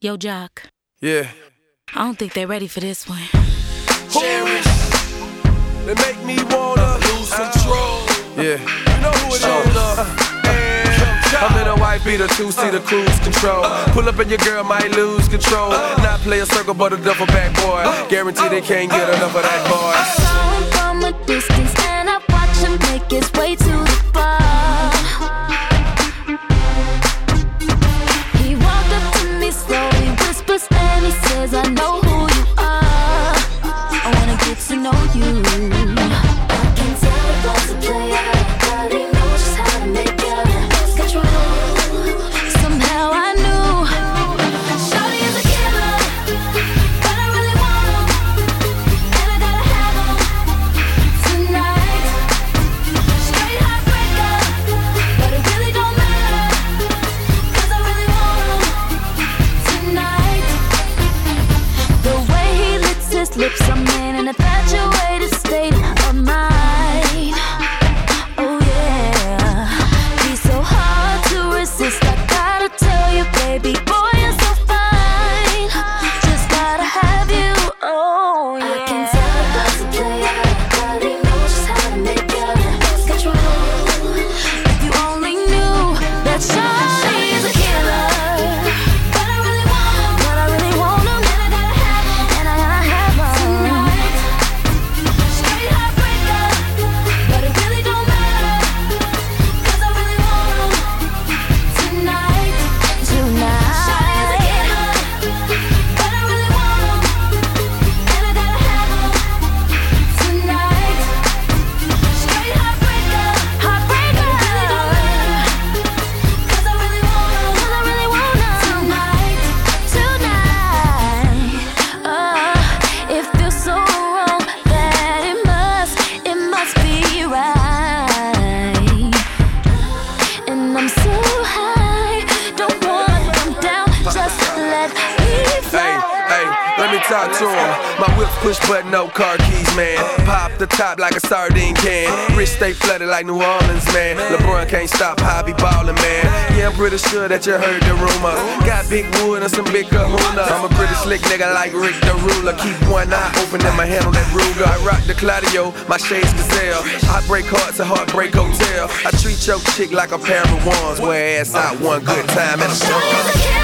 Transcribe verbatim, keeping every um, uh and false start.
Yo, Jock. Yeah. I don't think they're ready for this one. Cherish. They make me wanna lose control. Yeah. You know who it is. Uh, I'm in a white beater, two-seater cruise control. Pull up and your girl might lose control. Not play a circle but a duffel bag boy. Guarantee they can't get enough of that boy. I saw him from a distance and I watched him make his way to the bar. He walked up to me slowly, whispers and he says, I know who you are. I wanna get to know you. I can tell he wants to play out, but he knows just how to make it. Somehow I knew Shawty is a killer, but I really want him, and I gotta have him tonight. Straight heartbreaker, but it really don't matter, 'cause I really want him tonight. The way he licks his lips, I'm in an infatuated state of mind. Oh yeah, he's so hard to resist. I gotta tell you, baby boy, you're so fine. Just gotta have you, oh yeah. I can tell he loves to play out, but he knows just how to make it. Lose control. If you only knew that Shawty is a killer, but I really want him, but I really want him, and I gotta have him, and I gotta have him tonight. Straight heartbreaker, but it really don't matter, 'cause I really want him tonight, tonight. Shawty is a killer, but I really want him, and I gotta have him tonight. Straight heartbreaker, heartbreaker, but it really don't matter, 'cause I really want him, 'cause I really want him tonight, tonight. Uh, it feels so wrong that it must, it must be right. And I'm so high, don't wanna come down, just let me fly. Hey, hey, let me talk to him. My whip push button, no car keys, man. Pop the top like a sardine can. Wrist stay flooded like New Orleans, man. LeBron can't stop how he ballin', man. Yeah, I'm pretty sure that you heard the rumor. Got big wood and some big kahuna. I'm a pretty slick nigga like Rick the Ruler. Keep one eye open and my hand on that Ruger. I rock the Claudio, my shades Gazelle. I break hearts at Heartbreak Hotel. I treat your chick like a pair of wands. Wear ass out one good time at a show. Shawty is a killer.